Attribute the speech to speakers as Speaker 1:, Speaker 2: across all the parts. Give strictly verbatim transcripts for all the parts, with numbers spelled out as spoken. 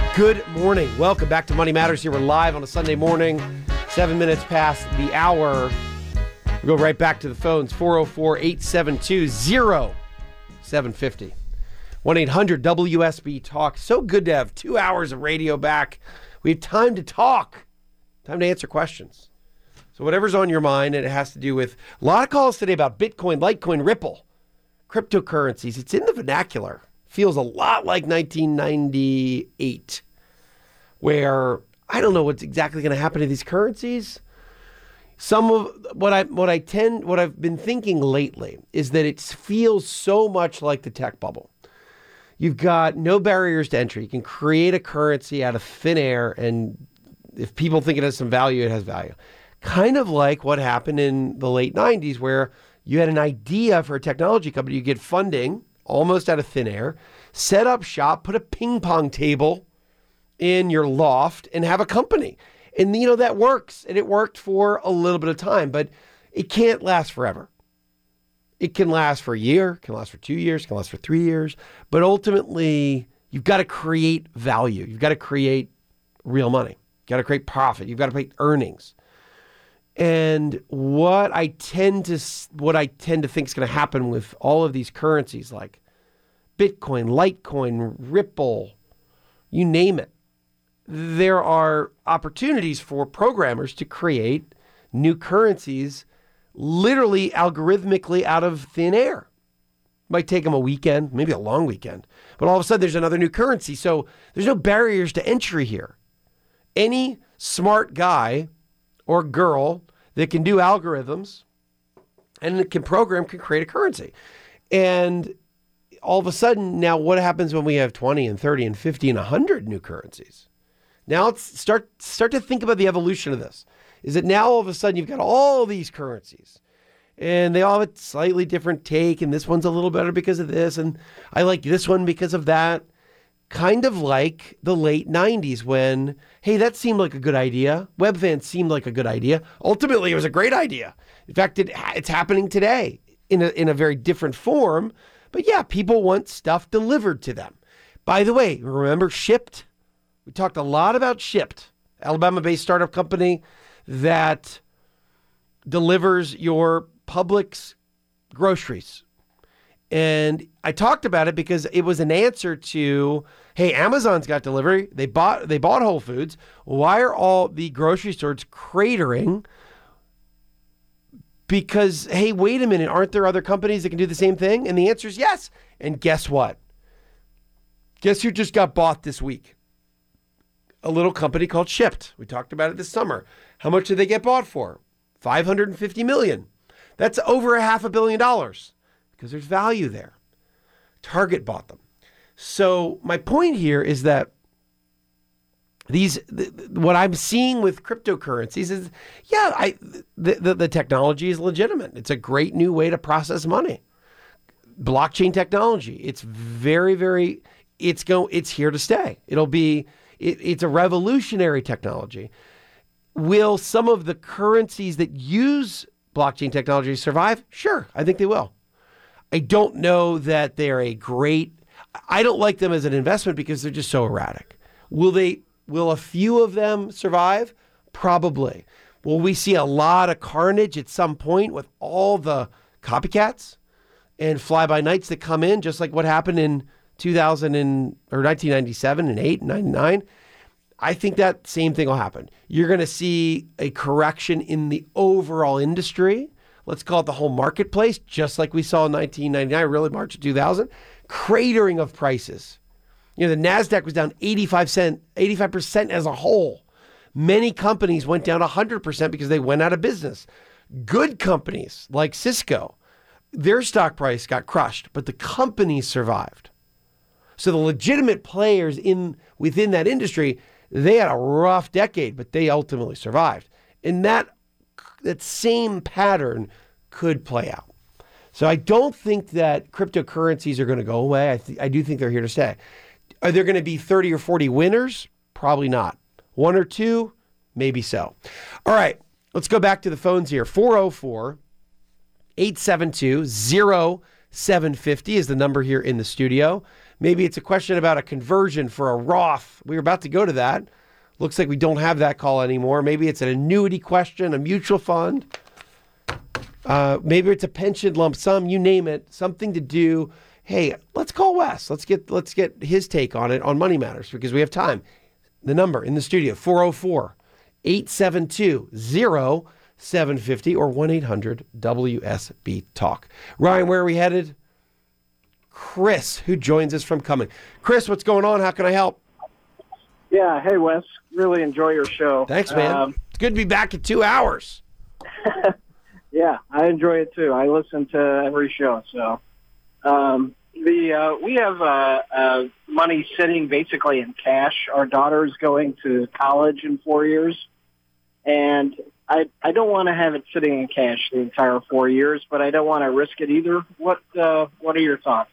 Speaker 1: Good morning. Welcome back to Money Matters. Here we're live on a Sunday morning, seven minutes past the hour. We'll go right back to the phones, four oh four, eight seven two, oh seven five oh. one eight hundred W S B Talk. So good to have two hours of radio back. We have time to talk, time to answer questions. So whatever's on your mind, and it has to do with a lot of calls today about Bitcoin, Litecoin, Ripple, cryptocurrencies. It's in the vernacular. Feels a lot like nineteen ninety-eight, where I don't know what's exactly going to happen to these currencies. Some of what I what I tend what I've been thinking lately is that it feels so much like the tech bubble. You've got no barriers to entry. You can create a currency out of thin air, and if people think it has some value, it has value. Kind of like what happened in the late nineties, where you had an idea for a technology company, you get funding almost out of thin air, set up shop, put a ping pong table in your loft and have a company. And, you know, that works. And it worked for a little bit of time, but it can't last forever. It can last for a year, can last for two years, can last for three years. But ultimately, you've got to create value. You've got to create real money. You've got to create profit. You've got to create earnings. And what I tend to what I tend to think is going to happen with all of these currencies like Bitcoin, Litecoin, Ripple, you name it, there are opportunities for programmers to create new currencies literally algorithmically out of thin air. Might take them a weekend, maybe a long weekend, but all of a sudden there's another new currency. So there's no barriers to entry here. Any smart guy or girl that can do algorithms and can program can create a currency. And all of a sudden, now what happens when we have twenty and thirty and fifty and one hundred new currencies? Now let's start, start to think about the evolution of this. Is that now all of a sudden you've got all these currencies and they all have a slightly different take, and this one's a little better because of this, and I like this one because of that. Kind of like the late nineties when, hey, that seemed like a good idea. Webvan seemed like a good idea. Ultimately, it was a great idea. In fact, it, it's happening today in a, in a very different form. But yeah, people want stuff delivered to them. By the way, remember Shipt? We talked a lot about Shipt, Alabama-based startup company that delivers your Publix groceries. And I talked about it because it was an answer to, hey, Amazon's got delivery. They bought they bought Whole Foods. Why are all the grocery stores cratering? Because, hey, wait a minute, aren't there other companies that can do the same thing? And the answer is yes. And guess what? Guess who just got bought this week? A little company called Shipt. We talked about it this summer. How much did they get bought for? five hundred fifty million dollars. That's over a half a billion dollars. Because there's value there. Target bought them. So my point here is that these, th- what I'm seeing with cryptocurrencies is, yeah, I the, the, the technology is legitimate. It's a great new way to process money. Blockchain technology. It's very, very, it's go, it's here to stay. It'll be, it, it's a revolutionary technology. Will some of the currencies that use blockchain technology survive? Sure, I think they will. I don't know that they're a great, I don't like them as an investment because they're just so erratic. Will they, will a few of them survive? Probably. Will we see a lot of carnage at some point with all the copycats and fly-by-nights that come in, just like what happened in two thousand and, or nineteen ninety-seven and eight and ninety-nine? I think that same thing will happen. You're going to see a correction in the overall industry. Let's call it the whole marketplace, just like we saw in nineteen ninety-nine, really March of two thousand, cratering of prices. You know, the NASDAQ was down eighty-five cent, eighty-five percent as a whole. Many companies went down one hundred percent because they went out of business. Good companies like Cisco, their stock price got crushed, but the companies survived. So the legitimate players in within that industry, they had a rough decade, but they ultimately survived. And that that same pattern could play out. So I don't think that cryptocurrencies are going to go away. I, th- I do think they're here to stay. Are there going to be thirty or forty winners? Probably not. One or two? Maybe so. All right, let's go back to the phones here. four oh four, eight seven two, oh seven five oh is the number here in the studio. Maybe it's a question about a conversion for a Roth. We were about to go to that. Looks like we don't have that call anymore. Maybe it's an annuity question, a mutual fund. Uh, maybe it's a pension lump sum, you name it, something to do. Hey, let's call Wes. Let's get let's get his take on it on Money Matters because we have time. The number in the studio, four oh four, eight seven two, oh seven five oh or one eight hundred W S B Talk. Ryan, where are we headed? Chris, who joins us from Cumming. Chris, what's going on? How can I help?
Speaker 2: Yeah, hey, Wes. Really enjoy your show.
Speaker 1: Thanks, man. Um, it's good to be back in two hours.
Speaker 2: Yeah, I enjoy it too. I listen to every show. So um, the uh, we have uh, uh, money sitting basically in cash. Our daughter's going to college in four years, and I I don't want to have it sitting in cash the entire four years, but I don't want to risk it either. What uh, What are your thoughts?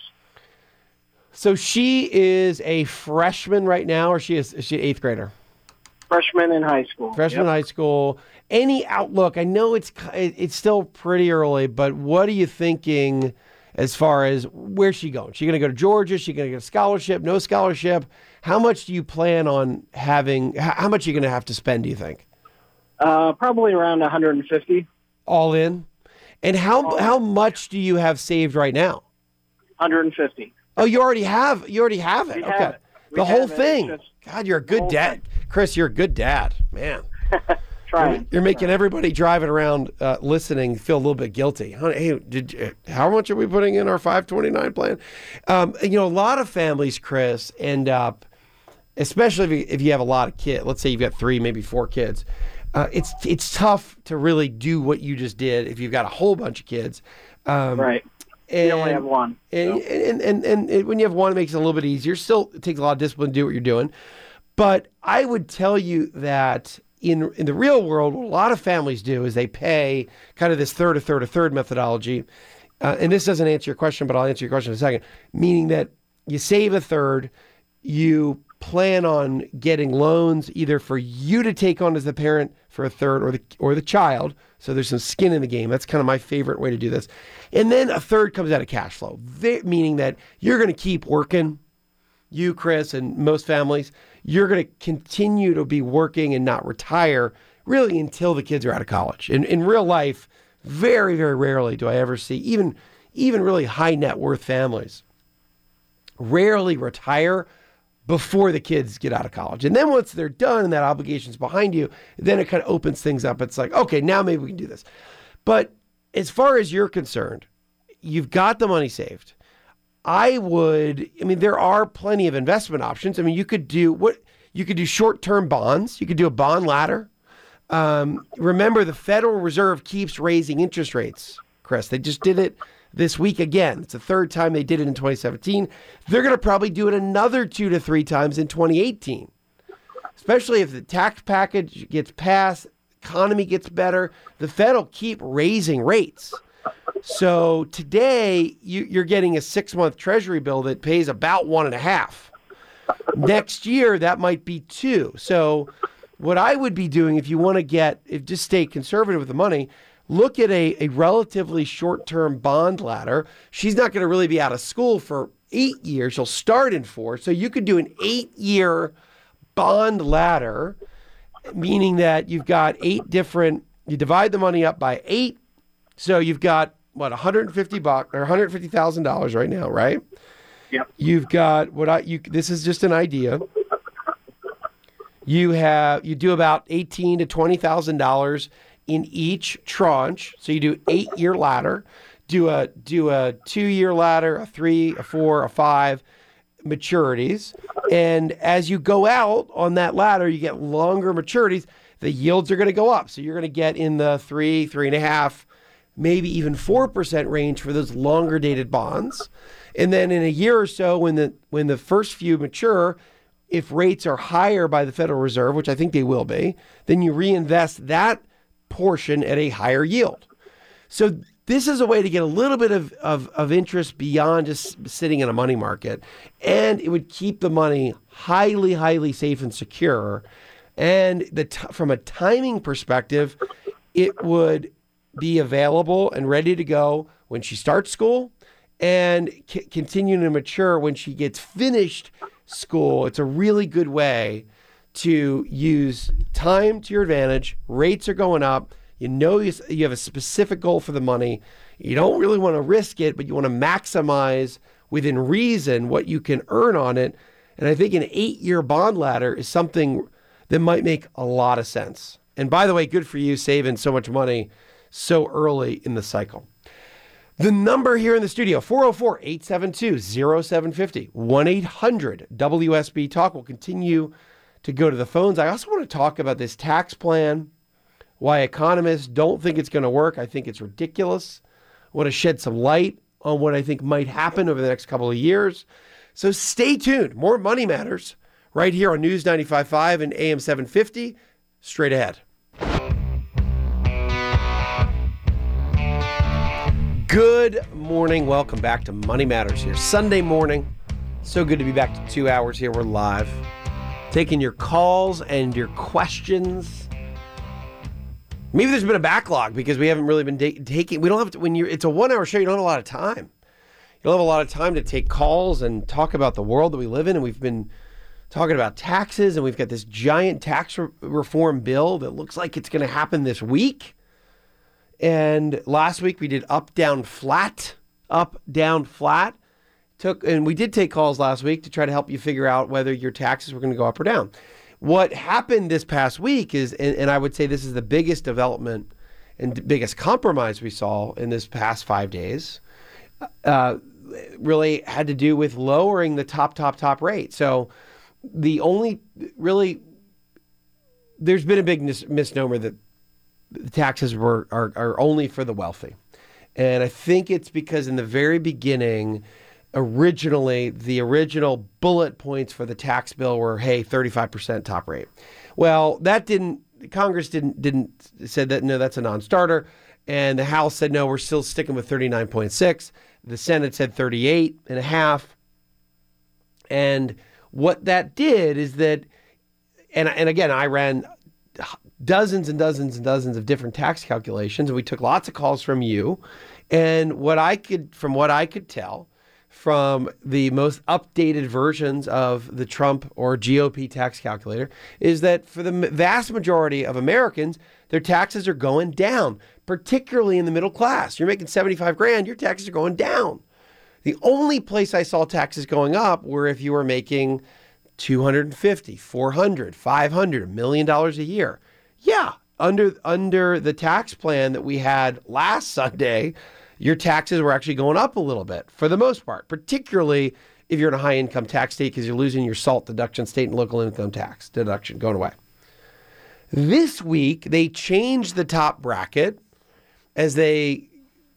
Speaker 1: So she is a freshman right now, or she is, is she an eighth grader?
Speaker 2: Freshman in high school.
Speaker 1: Freshman in
Speaker 2: yep.
Speaker 1: high school. Any outlook? I know it's it's still pretty early, but what are you thinking as far as where's she going? She going to go to Georgia? Is she going to get a scholarship? No scholarship? How much do you plan on having? How much are you going to have to spend, do you think?
Speaker 2: Uh, probably around one hundred fifty.
Speaker 1: All in? And how
Speaker 2: All
Speaker 1: how
Speaker 2: in.
Speaker 1: much do you have saved right now?
Speaker 2: one hundred fifty.
Speaker 1: Oh, you already have you already have it.
Speaker 2: We
Speaker 1: okay.
Speaker 2: have it.
Speaker 1: The
Speaker 2: We
Speaker 1: whole
Speaker 2: have it.
Speaker 1: thing.
Speaker 2: It's just
Speaker 1: God, you're a good dad.
Speaker 2: thing.
Speaker 1: Chris, you're a good dad. Man.
Speaker 2: Trying.
Speaker 1: You're, you're making everybody driving around uh, listening feel a little bit guilty. Honey, hey, did you, how much are we putting in our five twenty-nine plan? Um, you know, a lot of families, Chris, end up, especially if you, if you have a lot of kids. Let's say you've got three, maybe four kids. Uh, it's it's tough to really do what you just did if you've got a whole bunch of kids. Um,
Speaker 2: right.
Speaker 1: And,
Speaker 2: you only have one.
Speaker 1: And,
Speaker 2: So.
Speaker 1: and, and, and, and when you have one, it makes it a little bit easier. Still, it takes a lot of discipline to do what you're doing. But I would tell you that in in the real world, what a lot of families do is they pay kind of this third, a third, a third methodology. Uh, and this doesn't answer your question, but I'll answer your question in a second. Meaning that you save a third, you plan on getting loans either for you to take on as the parent for a third or the or the child. So there's some skin in the game. That's kind of my favorite way to do this. And then a third comes out of cash flow, they, meaning that you're going to keep working. You, Chris, and most families, you're going to continue to be working and not retire really until the kids are out of college. In, in real life, very, very rarely do I ever see even, even really high net worth families rarely retire before the kids get out of college. And then once they're done and that obligation's behind you, then it kind of opens things up. It's like, okay, now maybe we can do this. But as far as you're concerned, you've got the money saved. I would, I mean, there are plenty of investment options. I mean, you could do what you could do short-term bonds. You could do a bond ladder. Um, remember, the Federal Reserve keeps raising interest rates, Chris. They just did it this week again. It's the third time they did it in twenty seventeen. They're going to probably do it another two to three times in twenty eighteen, especially if the tax package gets passed, economy gets better. The Fed will keep raising rates. So today you, you're getting a six-month Treasury bill that pays about one and a half. Next year, that might be two. So what I would be doing if you want to get, if just stay conservative with the money, look at a, a relatively short-term bond ladder. She's not going to really be out of school for eight years. She'll start in four. So you could do an eight-year bond ladder, meaning that you've got eight different, you divide the money up by eight. So you've got, what, one hundred fifty bucks or one hundred fifty thousand dollars right now, right?
Speaker 2: Yep.
Speaker 1: You've got what I, you, this is just an idea. You have, you do about eighteen to twenty thousand dollars in each tranche. So you do eight year ladder, do a, do a two year ladder, a three, a four, a five maturities. And as you go out on that ladder, you get longer maturities. The yields are going to go up. So you're going to get in the three, three and a half, maybe even four percent range for those longer dated bonds. And then in a year or so, when the when the first few mature, if rates are higher by the Federal Reserve, which I think they will be, then you reinvest that portion at a higher yield. So this is a way to get a little bit of, of, of interest beyond just sitting in a money market. And it would keep the money highly, highly safe and secure. And the t- from a timing perspective, it would be available and ready to go when she starts school and c- continuing to mature when she gets finished school. It's a really good way to use time to your advantage. Rates are going up. You know you, you have a specific goal for the money. You don't really want to risk it, but you want to maximize within reason what you can earn on it. And I think an eight-year bond ladder is something that might make a lot of sense. And by the way, good for you saving so much money so early in the cycle. The number here in the studio, four oh four, eight seven two, oh seven five oh, one eight hundred W S B Talk. We'll continue to go to the phones. I also want to talk about this tax plan, why economists don't think it's going to work. I think it's ridiculous. I want to shed some light on what I think might happen over the next couple of years. So stay tuned. More Money Matters right here on News ninety-five point five and A M seven fifty. Straight ahead. Good morning. Welcome back to Money Matters here. Sunday morning. So good to be back to two hours here. We're live. Taking your calls and your questions. Maybe there's been a backlog because we haven't really been da- taking, we don't have to, when you're, it's a one hour show, you don't have a lot of time. You don't have a lot of time to take calls and talk about the world that we live in. And we've been talking about taxes, and we've got this giant tax re- reform bill that looks like it's going to happen this week. And last week we did up, down, flat, up, down, flat. Took, and we did take calls last week to try to help you figure out whether your taxes were going to go up or down. What happened this past week is, and, and I would say this is the biggest development and biggest compromise we saw in this past five days, uh, really had to do with lowering the top, top, top rate. So the only really, there's been a big mis- misnomer that the taxes were are, are only for the wealthy. And I think it's because in the very beginning, originally, the original bullet points for the tax bill were, hey, thirty-five percent top rate. Well, that didn't, Congress didn't, didn't said that, no, that's a non-starter. And the House said, no, we're still sticking with thirty-nine point six. The Senate said thirty-eight and a half. And what that did is that, and, and again, I ran dozens and dozens and dozens of different tax calculations, and we took lots of calls from you. And what I could, from what I could tell, from the most updated versions of the Trump or G O P tax calculator, is that for the vast majority of Americans, their taxes are going down, particularly in the middle class. You're making seventy-five grand, your taxes are going down. The only place I saw taxes going up were if you were making two hundred fifty, four hundred, five hundred, a million dollars a year. Yeah, under under the tax plan that we had last Sunday, your taxes were actually going up a little bit for the most part, particularly if you're in a high income tax state because you're losing your SALT deduction, state and local income tax deduction going away. This week, they changed the top bracket as they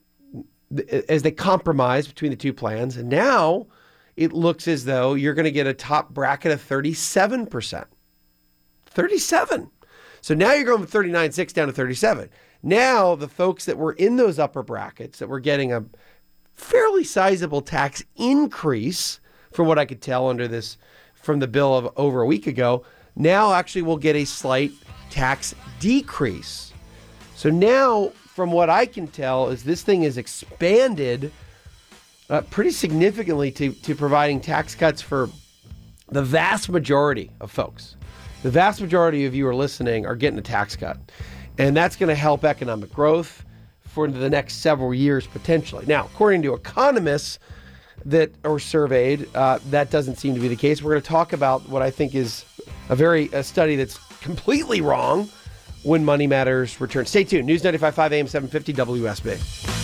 Speaker 1: as they compromise between the two plans. And now it looks as though you're going to get a top bracket of thirty-seven percent. thirty-seven. So now you're going from thirty-nine point six down to thirty-seven. Now the folks that were in those upper brackets that were getting a fairly sizable tax increase, from what I could tell under this, from the bill of over a week ago, now actually will get a slight tax decrease. So now, from what I can tell, is this thing is expanded uh, pretty significantly to, to providing tax cuts for the vast majority of folks. The vast majority of you are listening are getting a tax cut. And that's going to help economic growth for the next several years, potentially. Now, according to economists that are surveyed, uh, that doesn't seem to be the case. We're going to talk about what I think is a very a study that's completely wrong when Money Matters returns. Stay tuned. News ninety-five point five, A M seven fifty, W S B.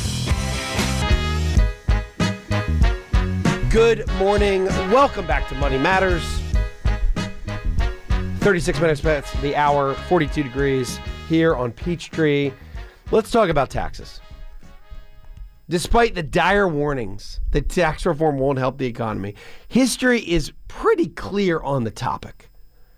Speaker 1: Good morning. Welcome back to Money Matters. thirty-six minutes past the hour, forty-two degrees here on Peachtree. Let's talk about taxes. Despite the dire warnings that tax reform won't help the economy, history is pretty clear on the topic.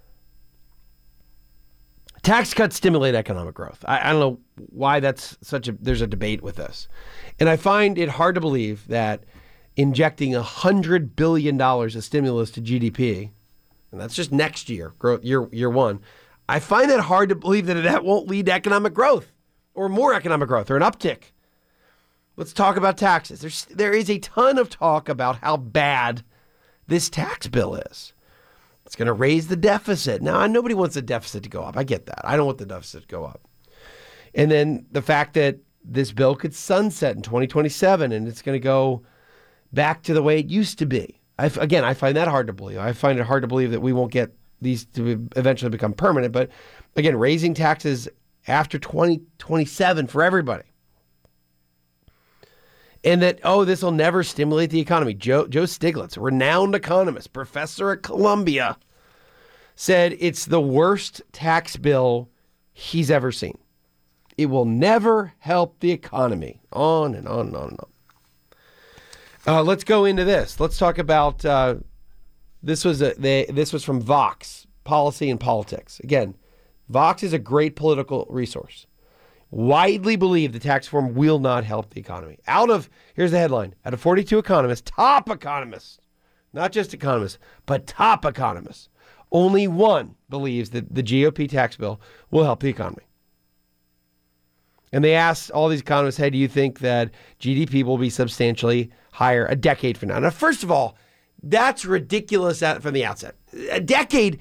Speaker 1: Tax cuts stimulate economic growth. I, I don't know why that's such a, there's a debate with this. And I find it hard to believe that injecting one hundred billion dollars of stimulus to G D P, and that's just next year, growth, year, year one, I find it hard to believe that that won't lead to economic growth or more economic growth or an uptick. let's talk about taxes. There's, there is a ton of talk about how bad this tax bill is. It's going to raise the deficit. Now, nobody wants the deficit to go up. I get that. I don't want the deficit to go up. And then the fact that this bill could sunset in twenty twenty-seven and it's going to go back to the way it used to be. I, again, I find that hard to believe. I find it hard to believe that we won't get these to eventually become permanent. But again, raising taxes after twenty twenty-seven for everybody. And that, oh, this will never stimulate the economy. Joe, Joe Stiglitz, a renowned economist, professor at Columbia, said it's the worst tax bill he's ever seen. It will never help the economy. On and on and on and on. Uh, let's go into this. Let's talk about, uh, this was a, they, this was from Vox, Policy and Politics. Again, Vox is a great political resource. Widely believed the tax reform will not help the economy. Out of, here's the headline, out of forty-two economists, top economists, not just economists, but top economists, only one believes that the G O P tax bill will help the economy. And they asked all these economists, hey, do you think that G D P will be substantially higher a decade from now? Now, first of all, that's ridiculous from the outset. A decade,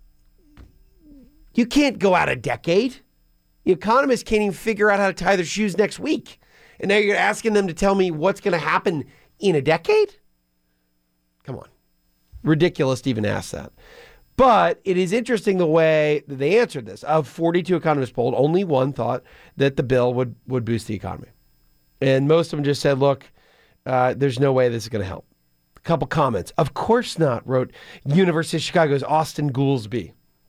Speaker 1: you can't go out a decade. The economists can't even figure out how to tie their shoes next week. And now you're asking them to tell me what's going to happen in a decade? Come on. Ridiculous to even ask that. But it is interesting the way that they answered this. Of forty-two economists polled, only one thought that the bill would, would boost the economy. And most of them just said, look, uh, there's no way this is going to help. A couple comments. Of course not, wrote University of Chicago's Austin Goolsbee.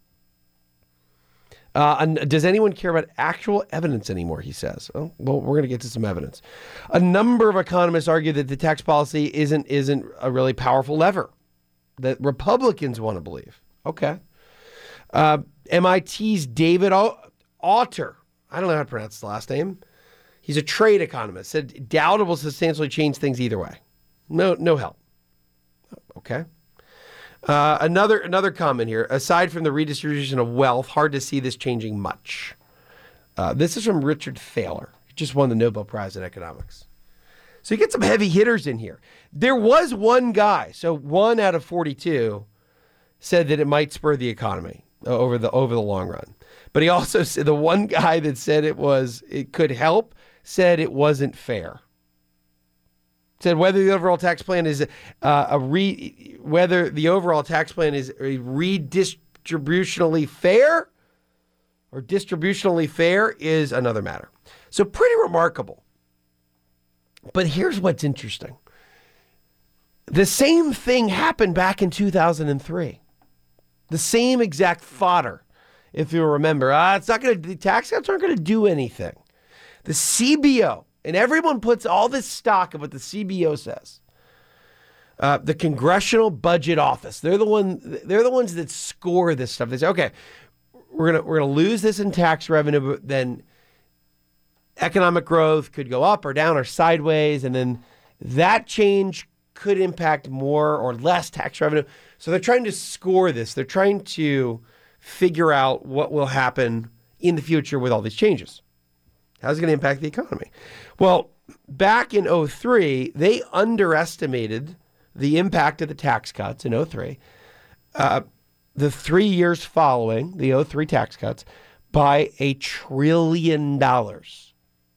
Speaker 1: Uh, and does anyone care about actual evidence anymore, he says. Oh, well, we're going to get to some evidence. A number of economists argue that the tax policy isn't, isn't a really powerful lever that Republicans want to believe. Okay. Uh, M I T's David Autor, I don't know how to pronounce his last name. He's a trade economist, said doubt it will substantially change things either way. No, no help. Okay. Uh, another another comment here. Aside from the redistribution of wealth, hard to see this changing much. Uh, this is from Richard Thaler. He just won the Nobel Prize in economics. So you get some heavy hitters in here. There was one guy, so one out of forty-two, said that it might spur the economy over the over the long run. But he also said the one guy that said it was it could help said it wasn't fair. Said whether the overall tax plan is uh, a re whether the overall tax plan is a redistributionally fair or distributionally fair is another matter. So pretty remarkable. But here's what's interesting. The same thing happened back in two thousand three. The same exact fodder. If you remember, ah, it's not going to, the tax cuts aren't going to do anything. The C B O, and everyone puts all this stock of what the C B O says. Uh, the Congressional Budget Office, they're the one, they're the ones that score this stuff. They say, okay, we're gonna we're gonna lose this in tax revenue, but then economic growth could go up or down or sideways, and then that change could impact more or less tax revenue. So they're trying to score this. They're trying to figure out what will happen in the future with all these changes. How's it going to impact the economy? Well, back in oh three, they underestimated the impact of the tax cuts in oh three, uh, the three years following the oh three tax cuts, by a trillion dollars.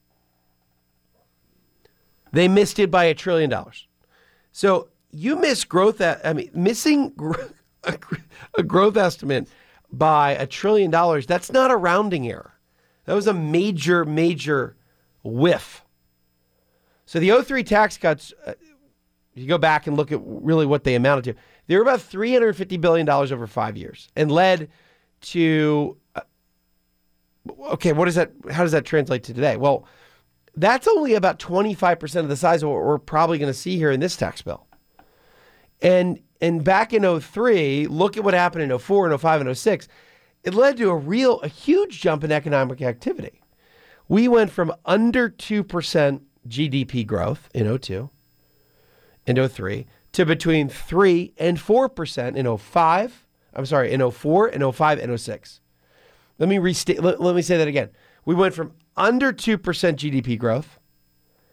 Speaker 1: They missed it by a trillion dollars. So you miss growth. I mean, missing a growth estimate by a trillion dollars, that's not a rounding error. That was a major, major whiff. So the oh three tax cuts, uh, you go back and look at really what they amounted to. They were about three hundred fifty billion dollars over five years and led to, uh, okay, what is that? How does that translate to today? Well, that's only about twenty-five percent of the size of what we're probably going to see here in this tax bill. And and back in oh three, look at what happened in oh four and oh five and oh six. It led to a real, a huge jump in economic activity. We went from under two percent G D P growth in oh two and oh three to between three and four percent in oh five. I'm sorry, in oh four and oh five and oh six. Let me restate, let, let me say that again. We went from under two percent G D P growth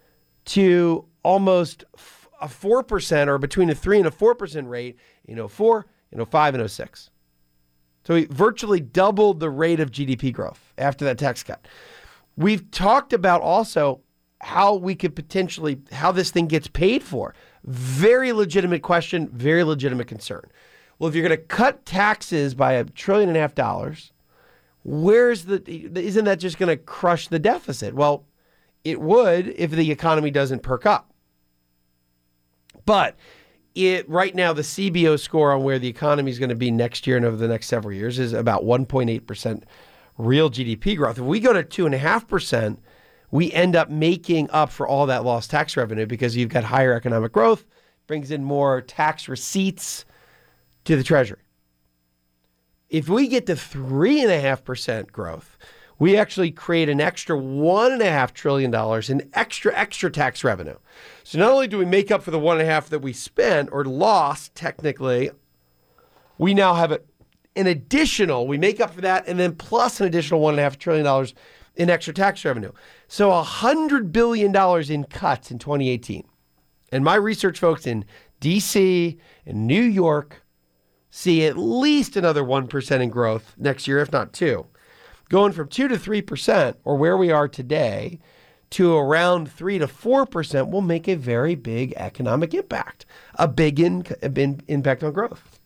Speaker 1: to almost f- a four percent or between a three and a four percent rate in oh four, in oh five, and oh six. So we virtually doubled the rate of G D P growth after that tax cut. We've talked about also how we could potentially, how this thing gets paid for. Very legitimate question, very legitimate concern. Well, if you're going to cut taxes by a trillion and a half dollars, where's the, isn't that just going to crush the deficit? Well, it would if the economy doesn't perk up. But it right now, the C B O score on where the economy is going to be next year and over the next several years is about one point eight percent real G D P growth. If we go to two point five percent, we end up making up for all that lost tax revenue because you've got higher economic growth, brings in more tax receipts to the Treasury. If we get to three point five percent growth, we actually create an extra one point five trillion dollars in extra, extra tax revenue. So not only do we make up for the one point five that we spent or lost technically, we now have a, an additional, we make up for that, and then plus an additional one point five trillion dollars in extra tax revenue. So one hundred billion dollars in cuts in twenty eighteen. And my research folks in D C and New York see at least another one percent in growth next year, if not two. Going from two to three percent, or where we are today, to around three to four percent will make a very big economic impact, a big in, in, impact on growth.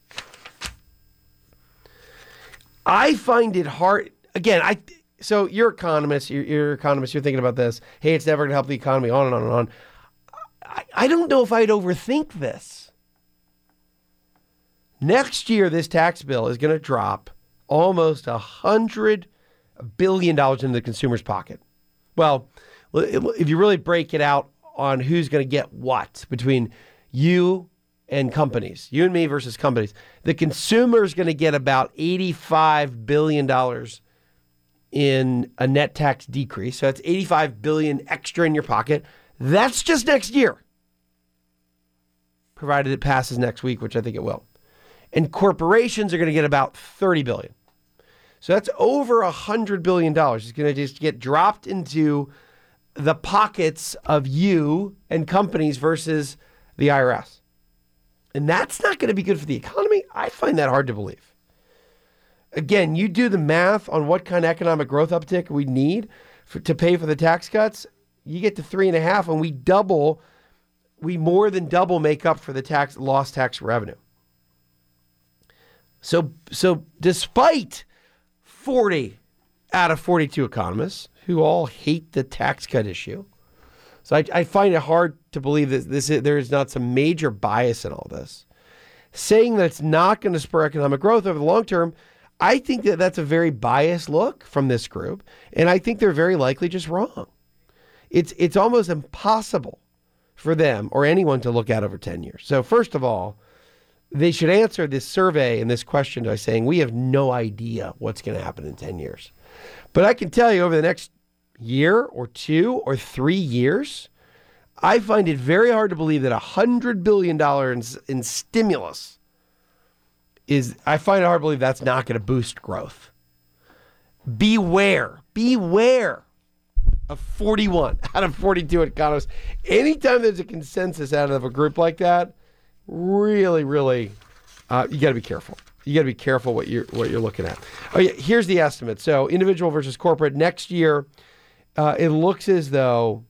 Speaker 1: I find it hard, again, I so you're economists, you're, you're economists, you're thinking about this, hey, it's never going to help the economy, on and on and on. I, I don't know if I'd overthink this. Next year, this tax bill is going to drop almost one hundred billion dollars into the consumer's pocket. Well, if you really break it out on who's going to get what between you and companies, you and me versus companies, the consumer is going to get about eighty-five billion dollars in a net tax decrease. So that's eighty-five billion dollars extra in your pocket. That's just next year, provided it passes next week, which I think it will. And corporations are going to get about thirty billion dollars. So that's over one hundred billion dollars. It's going to just get dropped into the pockets of you and companies versus the I R S. And that's not going to be good for the economy. I find that hard to believe. Again, you do the math on what kind of economic growth uptick we need for, to pay for the tax cuts, you get to three and a half, and we double, we more than double make up for the tax lost tax revenue. So, so despite forty out of forty-two economists who all hate the tax cut issue, so I, I find it hard to believe that this is, there is not some major bias in all this. Saying that it's not going to spur economic growth over the long term, I think that that's a very biased look from this group, and I think they're very likely just wrong. It's it's almost impossible for them or anyone to look at over ten years. So first of all, they should answer this survey and this question by saying, we have no idea what's going to happen in ten years. But I can tell you over the next year or two or three years, I find it very hard to believe that one hundred billion dollars in, in stimulus is, I find it hard to believe that's not going to boost growth. Beware, beware of forty-one out of forty-two economists. Anytime there's a consensus out of a group like that, really, really, uh, you got to be careful. You got to be careful what you're what you're looking at. Oh yeah, here's the estimate. So individual versus corporate next year, uh, it looks as though.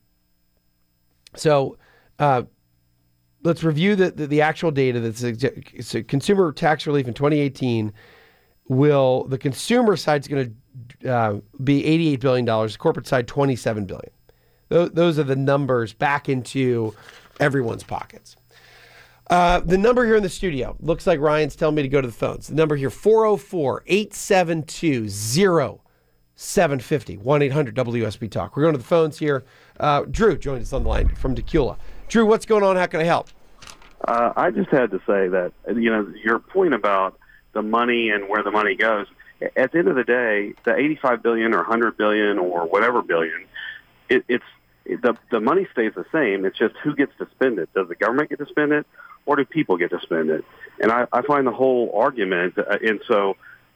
Speaker 1: So, uh, let's review the, the the actual data. That's so consumer tax relief in twenty eighteen. Will the consumer side is going to uh, be eighty-eight billion dollars, the corporate side twenty-seven billion dollars. Those, those are the numbers back into everyone's pockets. Uh, the number here in the studio, looks like Ryan's telling me to go to the phones. The number here, four oh four, eight seven two, oh seven five oh, one eight hundred W S B Talk. We're going to the phones here. Uh, Drew joined us on the line from Decula. Drew, what's going on? How can I help?
Speaker 3: Uh, I just had to say that, you know, your point about the money and where the money goes, at the end of the day, the eighty-five billion dollars or one hundred billion dollars or whatever billion, it, it's the the money stays the same. It's just who gets to spend it. Does the government get to spend it, or do people get to spend it? And I, I find the whole argument, uh, and so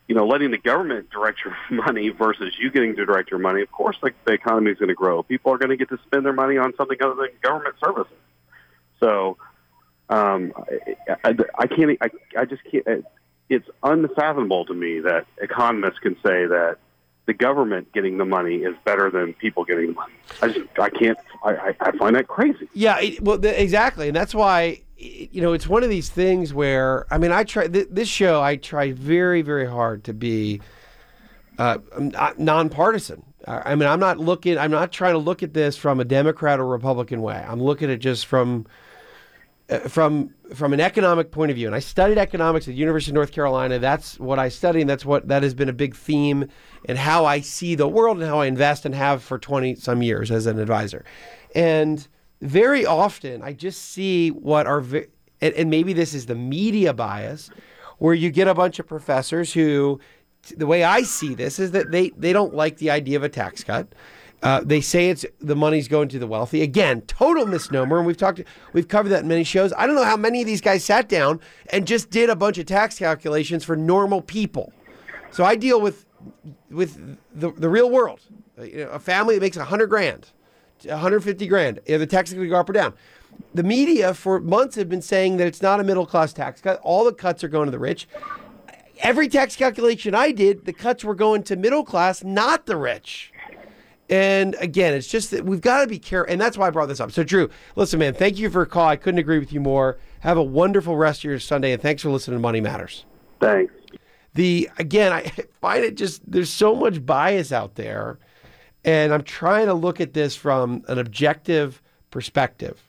Speaker 3: you know, letting the government direct your money versus you getting to direct your money, of course, like the economy is going to grow. People are going to get to spend their money on something other than government services. So um, I, I, I can't, I, I just can't, it's unfathomable to me that economists can say that the government getting the money is better than people getting the money. I just, I can't, I, I find that crazy.
Speaker 1: Yeah, it, well, the, exactly. And that's why, you know, it's one of these things where, I mean, I try, th- this show, I try very, very hard to be uh, nonpartisan. I mean, I'm not looking, I'm not trying to look at this from a Democrat or Republican way. I'm looking at it just from, uh, from, from an economic point of view. And I studied economics at the University of North Carolina. That's what I study, and that's what, that has been a big theme in how I see the world and how I invest and have for twenty some years as an advisor. And very often I just see what are, and, and maybe this is the media bias, where you get a bunch of professors who, the way I see this is that they, they don't like the idea of a tax cut. Uh, they say it's the money's going to the wealthy. Again, total misnomer. And we've talked, we've covered that in many shows. I don't know how many of these guys sat down and just did a bunch of tax calculations for normal people. So I deal with, with the, the real world. You know, a family that makes a hundred grand, one hundred fifty grand. You know, the tax is going to go up or down. The media for months have been saying that it's not a middle class tax cut. All the cuts are going to the rich. Every tax calculation I did, the cuts were going to middle class, not the rich. And again, it's just that we've got to be careful. And that's why I brought this up. So Drew, listen, man, thank you for a call. I couldn't agree with you more. Have a wonderful rest of your Sunday. And thanks for listening to Money Matters.
Speaker 3: Thanks.
Speaker 1: The, again, I find it just, there's so much bias out there. And I'm trying to look at this from an objective perspective.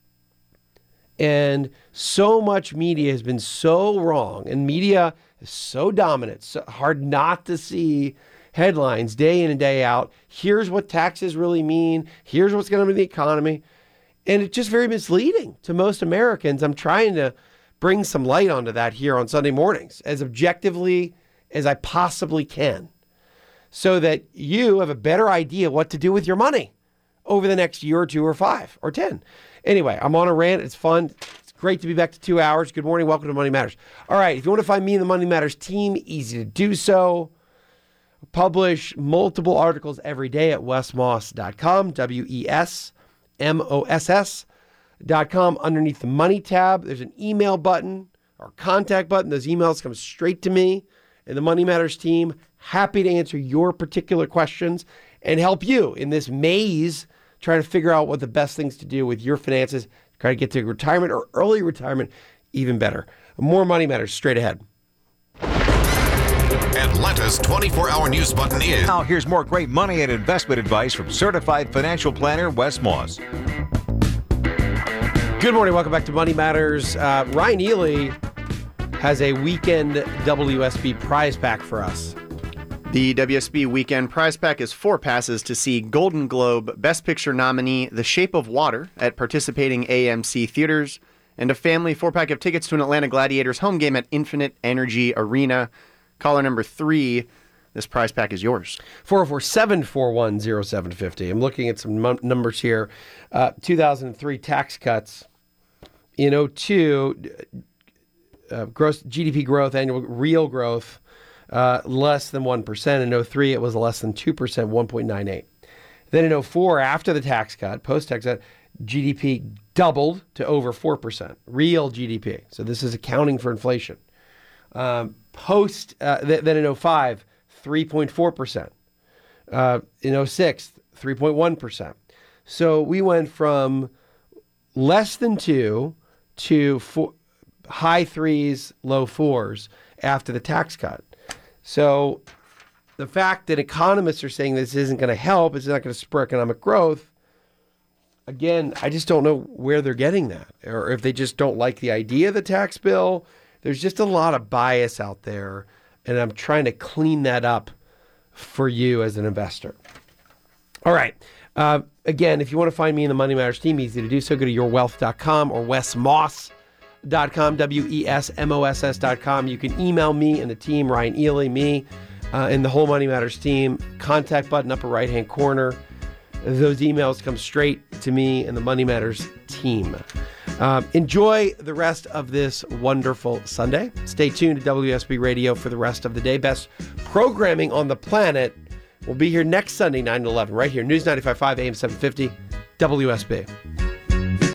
Speaker 1: And so much media has been so wrong. And media is so dominant. So hard not to see headlines day in and day out. Here's what taxes really mean. Here's what's going to be the economy. And it's just very misleading to most Americans. I'm trying to bring some light onto that here on Sunday mornings as objectively as I possibly can, so that you have a better idea what to do with your money over the next year or two or five or ten. Anyway, I'm on a rant. It's fun. It's great to be back to two hours. Good morning. Welcome to Money Matters. All right. If you want to find me and the Money Matters team, easy to do so. Publish multiple articles every day at wes moss dot com, W E S M O S S dot com. Underneath the Money tab, there's an email button or contact button. Those emails come straight to me and the Money Matters team. Happy to answer your particular questions and help you in this maze trying to figure out what the best things to do with your finances, try to get to retirement or early retirement, even better. More Money Matters straight ahead.
Speaker 4: Atlanta's twenty-four hour news button is...
Speaker 5: Now here's more great money and investment advice from certified financial planner Wes Moss.
Speaker 1: Good morning. Welcome back to Money Matters. Uh, Ryan Ely has a weekend W S B prize pack for us.
Speaker 6: The W S B Weekend Prize Pack is four passes to see Golden Globe Best Picture nominee The Shape of Water at participating A M C theaters, and a family four-pack of tickets to an Atlanta Gladiators home game at Infinite Energy Arena. Caller number three, this prize pack is yours.
Speaker 1: four oh four, seven four one, oh seven five oh. I'm looking at some m- numbers here. Uh, two thousand three tax cuts. In oh two, uh, gross G D P growth, annual real growth, uh, less than one percent. In oh three, it was less than two percent, one point nine eight. Then in oh four, after the tax cut, post-tax cut, G D P doubled to over four percent. Real G D P. So this is accounting for inflation. Um, post, uh, th- then in oh five, three point four percent. Uh, in oh six, three point one percent. So we went from less than two to four, high threes, low fours after the tax cut. So the fact that economists are saying this isn't going to help, it's not going to spur economic growth, again, I just don't know where they're getting that, or if they just don't like the idea of the tax bill. There's just a lot of bias out there, and I'm trying to clean that up for you as an investor. All right. Uh, again, if you want to find me in the Money Matters team, easy to do so. Go to your wealth dot com or wes moss dot com, W E S M O S S dot com. You can email me and the team, Ryan Ely, me, uh, and the whole Money Matters team. Contact button, upper right-hand corner. Those emails come straight to me and the Money Matters team. Um, enjoy the rest of this wonderful Sunday. Stay tuned to W S B Radio for the rest of the day. Best programming on the planet. We'll be here next Sunday, nine to eleven, right here. News ninety-five point five, A M seven fifty, W S B.